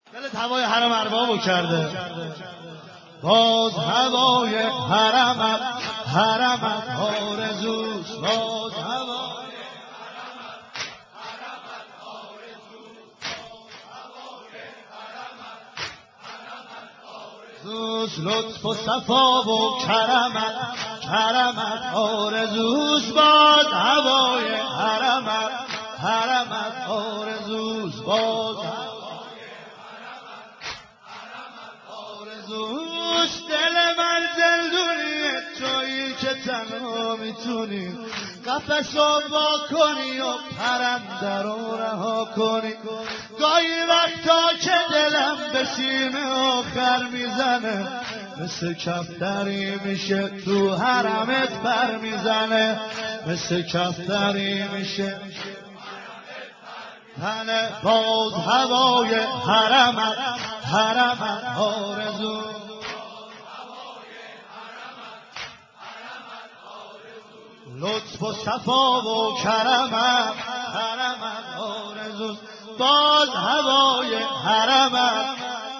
دلت هوای حرم اربابو کرده. باز هوای حرمت آرزوست، باز هوای لطف و صفا و کرمت آرزوست، باز هوای حرمت آرزوست، باز هوای حرمت آرزوست. دل من زندونیه تویی که تنها میتونی قفصو با کنی و پرنده رو رها کنی. گاهی وقتا که دلم به سینه آخر میزنه، مثل کفتری میشه تو حرمت پر میزنه، مثل کفتری میشه تنه. باز هوای حرمت آرزو، لطف و صفا و کرمت آرزوست، باز هوای حرمت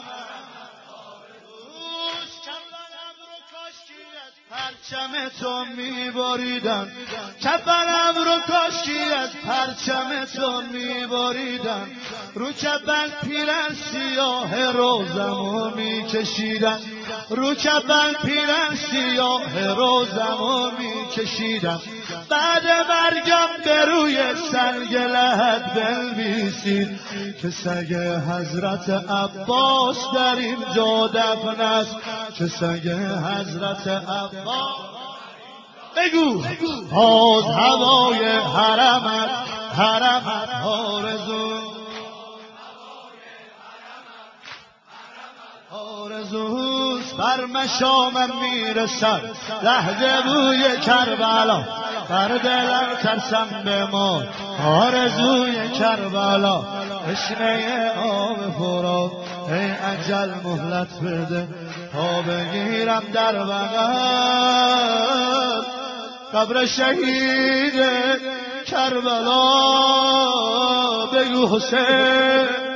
آرزوست. کفنم رو کاشکی از پرچم تو میبریدن، کفنم رو کاشکی از پرچم تو میبریدن، رو کفن پیرن سیاه روزمو میکشیدن، رو کفن پیرن سیاه روزمو میکشیدن. بعد مرگم به روی سنگ لحد بنویسید که سگ حضرت عباس در اینجا دفن است، که سگ حضرت عباس. بگو باز هوای حرمت آرزوست. بر مشامم میرسد لحظه بوی کربلا، بر دلم ترسم بمرد آرزوی کربلا. تشنه آب فرات ای اجل مهلت بده تا بگیرم در بغل قبر شهید کربلا. بگو حسین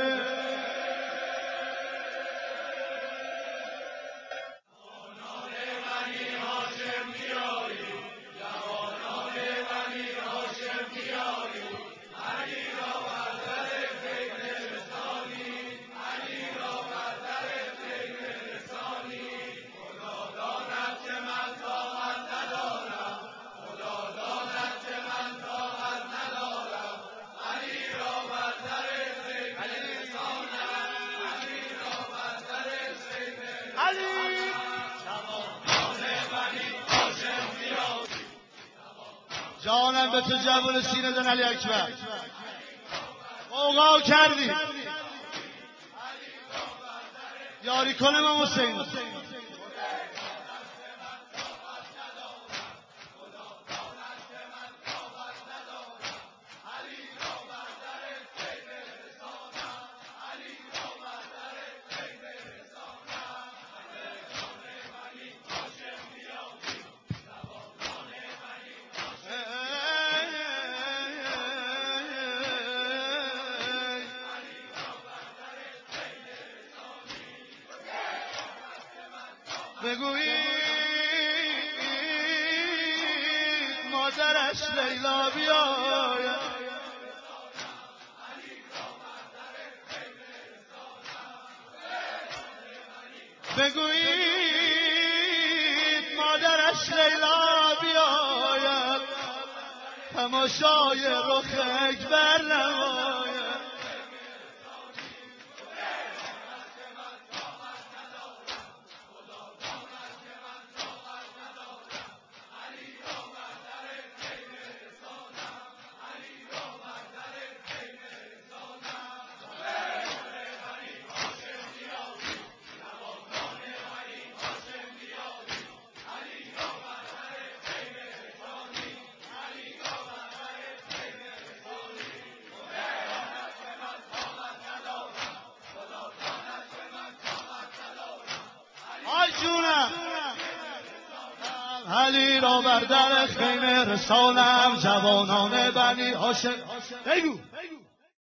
جانم به تو جوون سینه دن علی اکبر موقع کردی یاری کنه ما حسین. بگویید مادرش لیلا بیاید، بگویید مادرش لیلا بیاید، تماشای رخ اکبر نماید. جونم علی را بر در خیمه رسانم، جوانان بنی هاشم. بگو